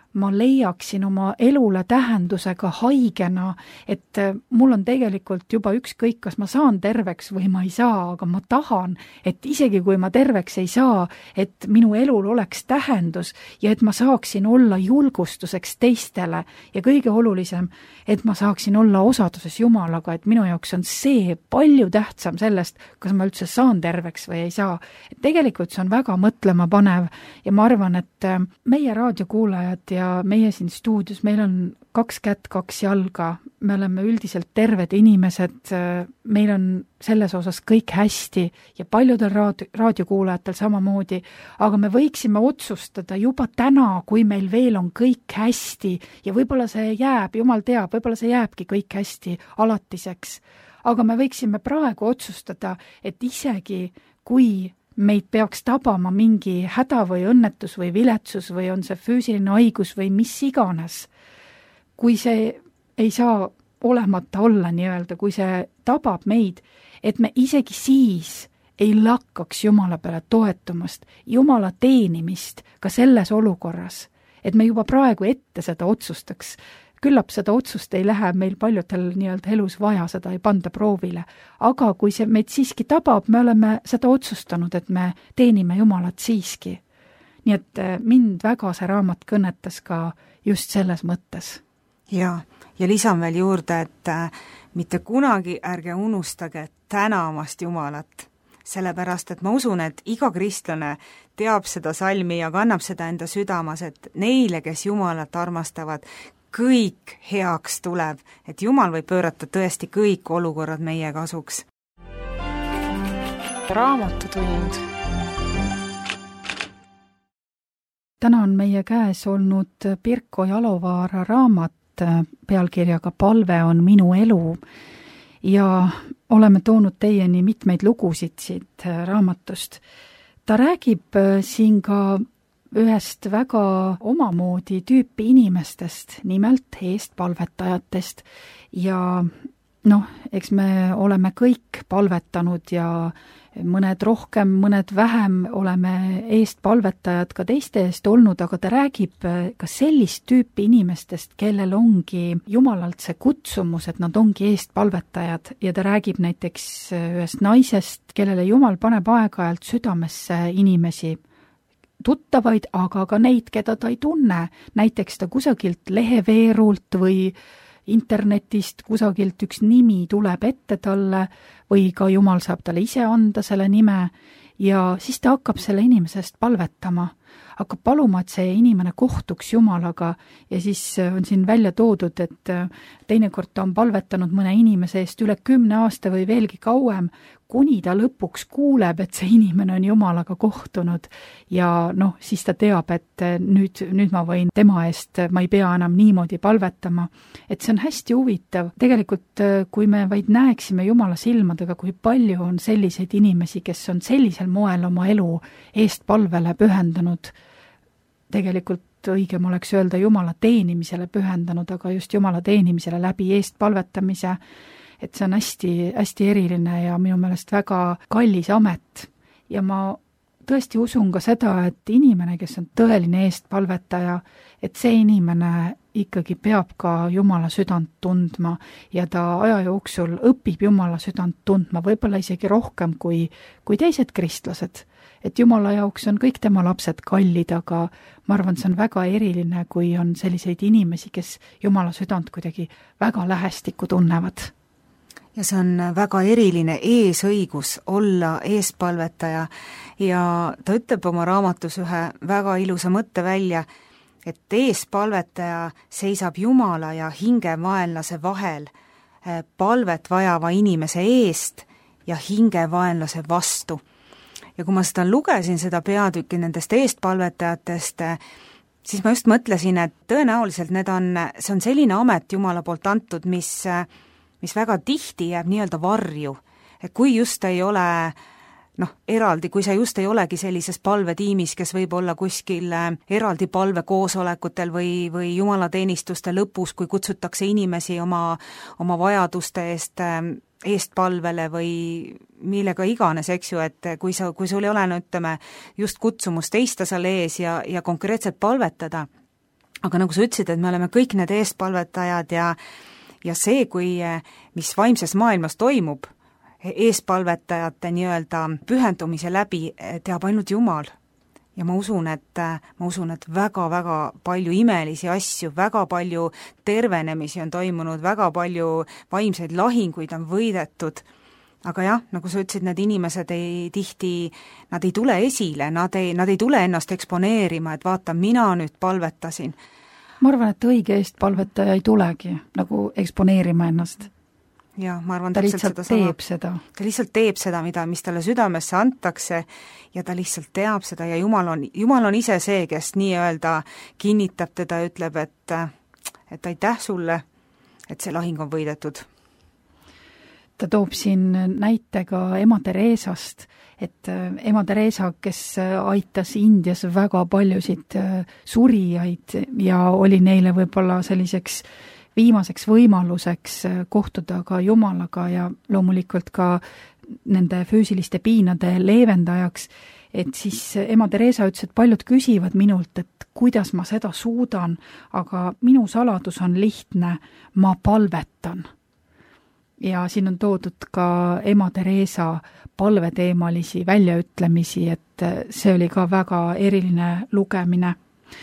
ma leiaksin oma elule tähendusega haigena, et mul on tegelikult juba ükskõik, kas ma saan terveks või ma ei saa, aga ma tahan, et isegi kui ma terveks ei saa, et minu elul oleks tähendus ja et ma saaksin olla julgustuseks teistele ja kõige olulisem, et ma saaksin olla osaduses Jumalaga, et minu jaoks on see palju tähtsam sellest, kas ma üldse saan terveks või ei saa. Et tegelikult see on väga mõtlema panev ja ma arvan, et meie raadiokuulajad ja meie siin stuudios, meil on 2 kätt, 2 jalga, me oleme üldiselt terved inimesed, meil on selles osas kõik hästi ja paljudel raadiokuulajatel samamoodi, aga me võiksime otsustada juba täna, kui meil veel on kõik hästi ja võib-olla see jääb, Jumal teab, võib-olla see jääbki kõik hästi alatiseks, aga me võiksime praegu otsustada, et isegi kui meid peaks tabama mingi häda või õnnetus või viletsus või on see füüsiline haigus või mis iganes, kui see ei saa olemata olla nii-öelda, kui see tabab meid, et me isegi siis ei lakkaks Jumala peale toetumast, Jumala teenimist ka selles olukorras, et me juba praegu ette seda otsustaks. Küllap seda otsust ei lähe meil paljudel nii-öelda elus vaja, seda ei panda proovile. Aga kui see meid siiski tabab, me oleme seda otsustanud, et me teenime Jumalat siiski. Nii et mind väga see raamat kõnetas ka just selles mõttes. Ja lisan veel juurde, et mitte kunagi ärge unustage tänamast Jumalat. Sellepärast, et ma usun, et iga kristlane teab seda salmi ja kannab seda enda südamas, et neile, kes Jumalat armastavad, kõik heaks tuleb, et Jumal võib pöörata tõesti kõik olukorrad meie kasuks. Raamatutund. Täna on meie käes olnud Pirko Jalovaara raamat pealkirjaga Palve on minu elu ja oleme toonud teieni mitmeid lugusid siit raamatust. Ta räägib siin ka ühest väga omamoodi tüüpi inimestest, nimelt eestpalvetajatest ja eks me oleme kõik palvetanud ja mõned rohkem, mõned vähem oleme eestpalvetajad ka teiste eest olnud, aga ta räägib ka sellist tüüpi inimestest, kellel ongi Jumalalt see kutsumus, et nad ongi eestpalvetajad ja ta räägib näiteks ühest naisest, kellele Jumal paneb aeg-ajalt südamesse inimesi, tuttavaid, aga ka neid, keda ta ei tunne. Näiteks ta kusagilt leheveerult või internetist kusagilt üks nimi tuleb ette talle või ka Jumal saab talle ise anda selle nime ja siis ta hakkab selle inimesest palvetama. Hakkab paluma, et see inimene kohtuks Jumalaga ja siis on siin välja toodud, et teinekord ta on palvetanud mõne inimese eest üle 10 aasta või veelgi kauem, kuni ta lõpuks kuuleb, et see inimene on Jumalaga kohtunud ja siis ta teab, et nüüd ma võin tema eest, ma ei pea enam niimoodi palvetama. Et see on hästi huvitav. Tegelikult, kui me vaid näeksime Jumala silmadega, kui palju on selliseid inimesi, kes on sellisel moel oma elu eest palvele pühendanud, tegelikult õigem oleks öelda Jumala teenimisele pühendanud, aga just Jumala teenimisele läbi eest palvetamise, et see on hästi, hästi eriline ja minu meelest väga kallis amet. Ja ma tõesti usun ka seda, et inimene, kes on tõeline eestpalvetaja, et see inimene ikkagi peab ka Jumala südant tundma ja ta aja jooksul õpib Jumala südant tundma, võib-olla isegi rohkem kui teised kristlased. Et Jumala jaoks on kõik tema lapsed kallid, aga ma arvan, see on väga eriline, kui on selliseid inimesi, kes Jumala südant kuidagi väga lähestikku tunnevad. Ja see on väga eriline eesõigus olla eespalvetaja ja ta ütleb oma raamatus ühe väga ilusa mõtte välja, et eespalvetaja seisab Jumala ja hingevaenlase vahel palvet vajava inimese eest ja hingevaenlase vastu. Ja kui ma seda lugesin, seda peatükki nendest eestpalvetajatest, siis ma just mõtlesin, et tõenäoliselt see on selline amet Jumala poolt antud, mis väga tihti jääb nii-öelda varju. Et kui just ei ole eraldi, kui sa just ei olegi sellises palvetiimis, kes võib olla kuskil eraldi palvekoosolekutel või jumalateenistuste lõpus, kui kutsutakse inimesi oma vajaduste eest palvele või millega iganes, eks ju, et kui sul ei ole, ütleme, just kutsumus teista seal ees ja konkreetselt palvetada, aga nagu sa ütlesid, et me oleme kõik need eestpalvetajad ja see, mis vaimses maailmas toimub, eespalvetajate nii-öelda pühendumise läbi, teab ainult Jumal. Ja ma usun, et väga-väga palju imelisi asju, väga palju tervenemisi on toimunud, väga palju vaimseid lahinguid on võidetud, aga jah, nagu sa ütlesid, need inimesed nad ei tule esile, nad ei tule ennast eksponeerima, et vaata, mina nüüd palvetasin. Ma arvan, et õige eestpalvetaja ei tulegi nagu eksponeerima ennast. Ja, ma arvan, ta lihtsalt teeb seda. Ta lihtsalt teeb seda, mis talle südamesse antakse ja ta lihtsalt teab seda ja Jumal on ise see, kes nii-öelda kinnitab teda, ütleb, et aitäh sulle, et see lahing on võidetud. Ta toob siin näite ka ema Tereesast, et ema Tereesa, kes aitas Indias väga paljusid surijaid ja oli neile võib-olla selliseks viimaseks võimaluseks kohtuda ka Jumalaga ja loomulikult ka nende füüsiliste piinade leevendajaks, et siis ema Tereesa ütles, et paljud küsivad minult, et kuidas ma seda suudan, aga minu saladus on lihtne, ma palvetan. Ja siin on toodud ka ema Tereesa palveteemalisi väljaütlemisi, et see oli ka väga eriline lugemine.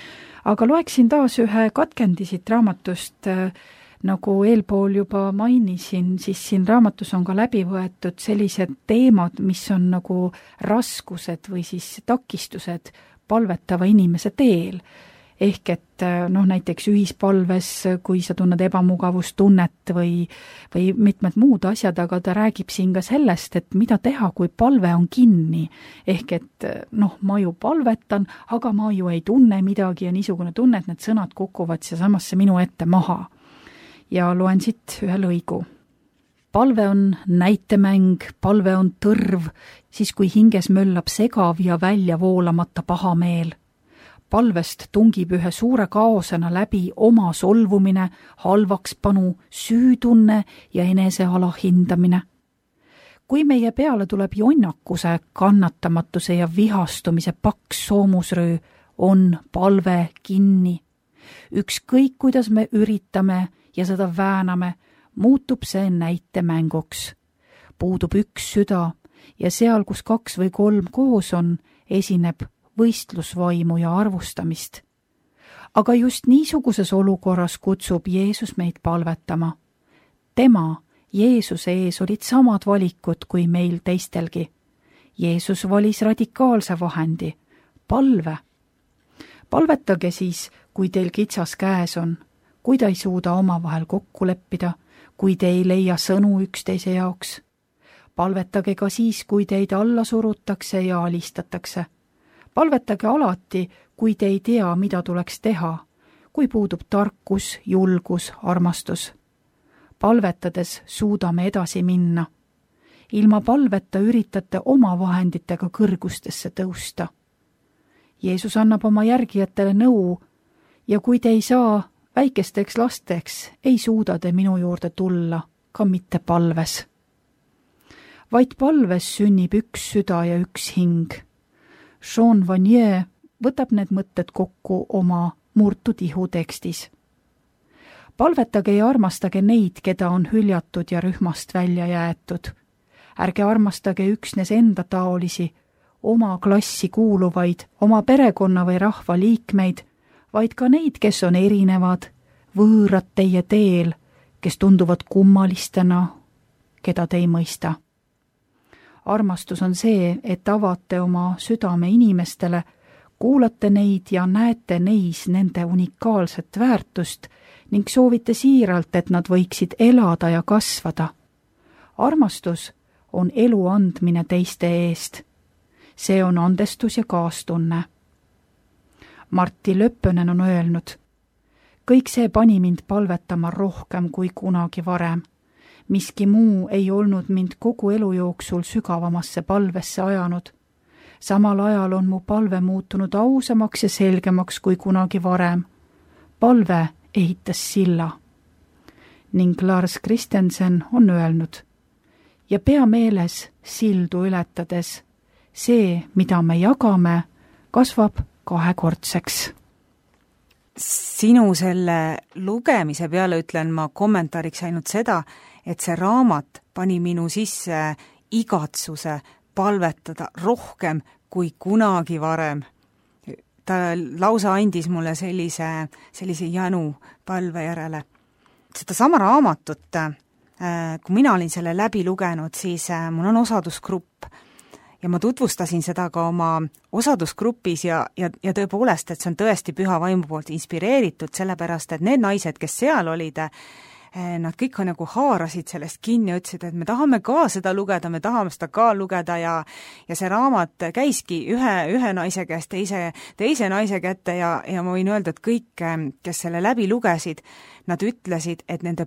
Aga loeksin taas ühe katkendi siit raamatust, nagu eelpool juba mainisin, siis siin raamatus on ka läbi võetud sellised teemad, mis on nagu raskused või siis takistused palvetava inimese teel. Ehk et näiteks ühispalves, kui sa tunned ebamugavustunnet või mitmed muud asjad, aga ta räägib siin ka sellest, et mida teha, kui palve on kinni. Ehk et ma ju palvetan, aga ma ju ei tunne midagi ja niisugune tunne, et need sõnad kukuvad samasse minu ette maha. Ja loen siit ühe lõigu. Palve on näitemäng, palve on tõrv, siis kui hinges möllab segav ja välja voolamata pahameel. Palvest tungib ühe suure kaosena läbi oma solvumine, halvakspanu, süütunne ja enese alahindamine. Kui meie peale tuleb jonnakuse, kannatamatuse ja vihastumise paks soomusröö, on palve kinni. Ükskõik, kuidas me üritame ja seda vääname, muutub see näitemänguks. Puudub üks süda ja seal, kus 2 või 3 koos on, esineb võistlusvaimu ja arvustamist. Aga just niisuguses olukorras kutsub Jeesus meid palvetama. Tema, Jeesuse ees olid samad valikud kui meil teistelgi. Jeesus valis radikaalse vahendi, palve. Palvetage siis, kui teil kitsas käes on, kui ta ei suuda omavahel kokku leppida, kui te ei leia sõnu üksteise jaoks. Palvetage ka siis, kui teid alla surutakse ja alistatakse. Palvetage alati, kui te ei tea, mida tuleks teha, kui puudub tarkus, julgus, armastus. Palvetades suudame edasi minna. Ilma palveta üritate oma vahenditega kõrgustesse tõusta. Jeesus annab oma järgijatele nõu ja kui te ei saa väikesteks lasteks, ei suuda te minu juurde tulla, ka mitte palves. Vaid palves sünnib üks süda ja üks hing. Jean Vanier võtab need mõtted kokku oma murtud ihu tekstis. Palvetage ja armastage neid, keda on hüljatud ja rühmast välja jäetud. Ärge armastage üksnes enda taolisi, oma klassi kuuluvaid, oma perekonna või rahva liikmeid, vaid ka neid, kes on erinevad, võõrad teie teel, kes tunduvad kummalistena, keda te ei mõista. Armastus on see, et avate oma südame inimestele, kuulate neid ja näete neis nende unikaalset väärtust ning soovite siiralt, et nad võiksid elada ja kasvada. Armastus on elu andmine teiste eest. See on andestus ja kaastunne. Martti Löppönen on öelnud, kõik see pani mind palvetama rohkem kui kunagi varem. Miski muu ei olnud mind kogu elu jooksul sügavamasse palvesse ajanud. Samal ajal on mu palve muutunud ausamaks ja selgemaks kui kunagi varem. Palve ehitas silla. Ning Lars Christensen on öelnud, ja pea meeles sildu ületades, see, mida me jagame, kasvab kahekordseks. sinu selle lugemise peale ütlen ma kommentaariks ainult seda, et see raamat pani minu sisse igatsuse palvetada rohkem kui kunagi varem. Ta lausa andis mulle sellise jänu palve järele. Seda sama raamatut, kui mina olin selle läbi lugenud, siis mul on osadusgrupp ja ma tutvustasin seda ka oma osadusgrupis ja tõepoolest, et see on tõesti Püha Vaimu poolt inspireeritud, sellepärast et need naised, kes seal olid, nad kõik nagu haarasid sellest kinni ja ütlesid, et me tahame ka seda lugeda, me tahame seda ka lugeda ja see raamat käiski ühe naise käest teise naise kätte ja ma võin öelda, et kõik, kes selle läbi lugesid, nad ütlesid, et nende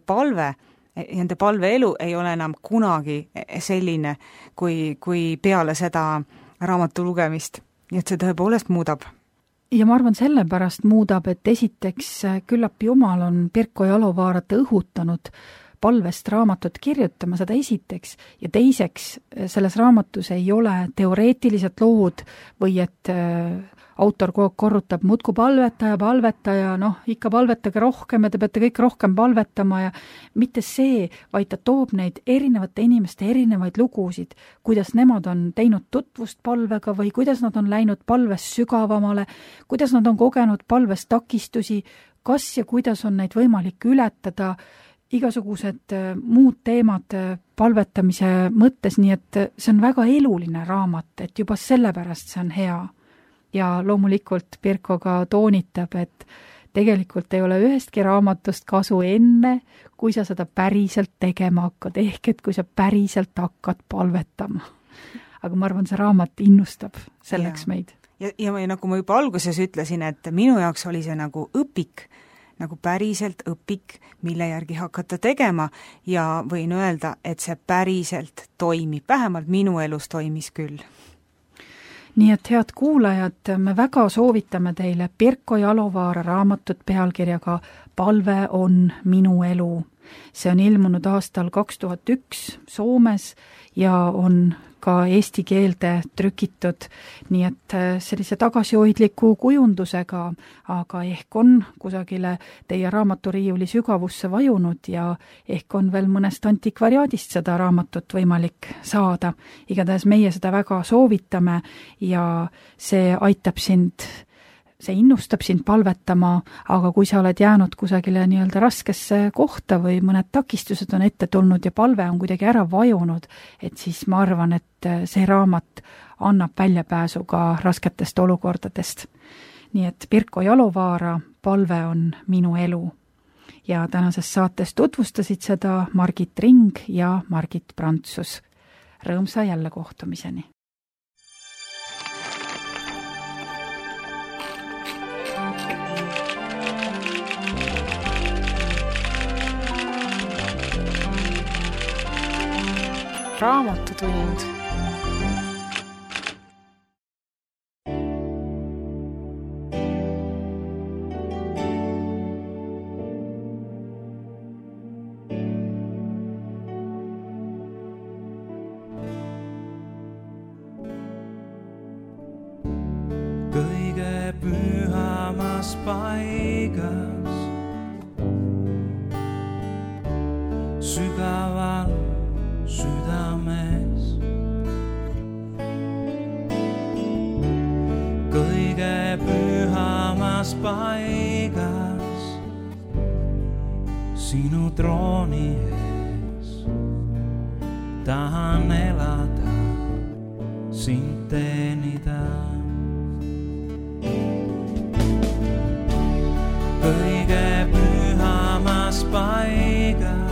palveelu ei ole enam kunagi selline, kui peale seda raamatu lugemist. Nii et see tõepoolest muudab. Ja ma arvan sellepärast muudab, et esiteks küllap Jumal on Pirkko Jalovaarat õhutanud palvest raamatut kirjutama, seda esiteks, ja teiseks selles raamatus ei ole teoreetilised lood või et autor korrutab muudkui palvetaja, ikka palvetage rohkem ja te peate kõik rohkem palvetama ja mitte see, vaid ta toob neid erinevate inimeste erinevaid lugusid, kuidas nemad on teinud tutvust palvega või kuidas nad on läinud palves sügavamale, kuidas nad on kogenud palves takistusi, kas ja kuidas on neid võimalik ületada, igasugused muud teemad palvetamise mõttes, nii et see on väga eluline raamat, et juba sellepärast see on hea. Ja loomulikult Pirkko ka toonitab, et tegelikult ei ole ühestki raamatust kasu enne, kui sa seda päriselt tegema hakkad, ehk et kui sa päriselt hakkad palvetama. Aga ma arvan, see raamat innustab selleks meid. Ja nagu ma juba alguses ütlesin, et minu jaoks oli see nagu õpik, nagu päriselt õpik, mille järgi hakata tegema ja võin öelda, et see päriselt toimib, vähemalt minu elus toimis küll. Nii et head kuulajad, me väga soovitame teile Pirkko Jalovaara raamatut pealkirjaga Palve on minu elu. See on ilmunud aastal 2001 Soomes ja on ka eesti keelde trükitud, nii et sellise tagasihoidliku kujundusega, aga ehk on kusagile teie raamaturiiuli sügavusse vajunud ja ehk on veel mõnest antikvariaadist seda raamatut võimalik saada. Igatahes meie seda väga soovitame ja see aitab see innustab sind palvetama, aga kui sa oled jäänud kusagile nii-öelda raskesse kohta või mõned takistused on ette tulnud ja palve on kuidagi ära vajunud, et siis ma arvan, et see raamat annab väljapääsu ka rasketest olukordadest. Nii et Pirkko Jalovaara Palve on minu elu. Ja tänases saates tutvustasid seda Margit Ring ja Margit Prantsus. Rõõmsa jälle kohtumiseni! Raamatutund. Kõige pühamas paigas, sügaval südames, kõige pühamas paigas, sinu trooni ees tahan elada, sind teenida. Kõige pühamas paigas,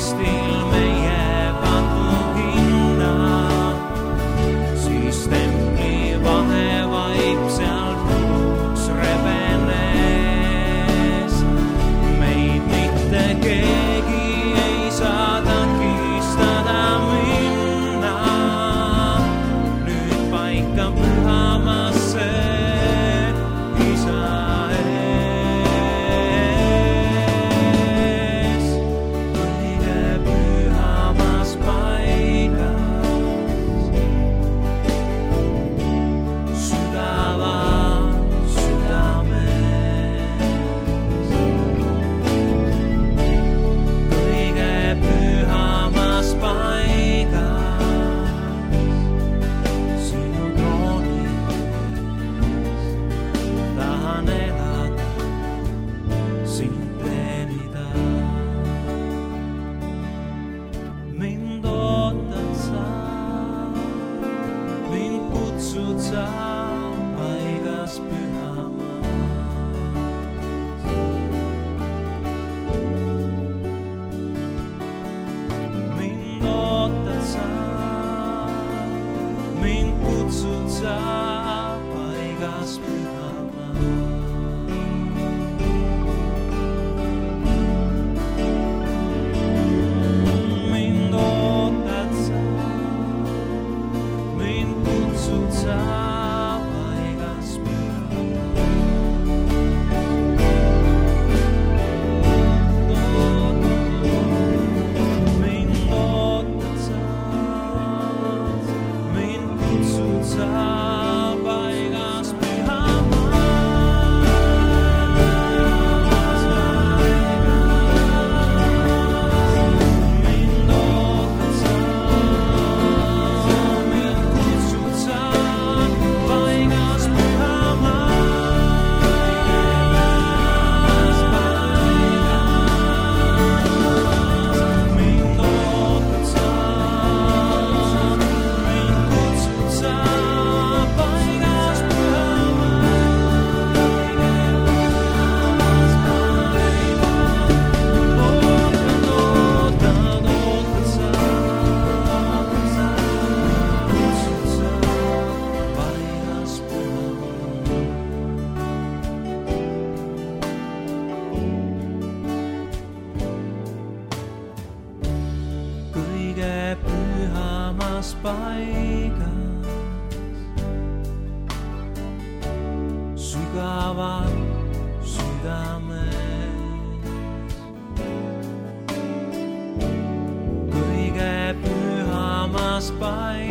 ristil meie pandu hinna, siis templi vahevaip sealt puuks rebenes. Meid mitte keegi ei saa takistada minna, nüüd paika pühamasse Isa ees. Kõige pühamas paigas, sügavas südames. Kõige pühamas paigas, sinu trooni ees tahan elada, sind teenida. Mind ootad sa, mind kutsud sa paigas pühamas. Mind ootad sa, mind kutsud sa paigas pühamas. Mind ootad sa, mind kutsud sa paigas pühamas. Mind ootad sa, mind kutsud sa paigas kõige pühamas paigas, sügaval südames. Kõige pühamas paigas,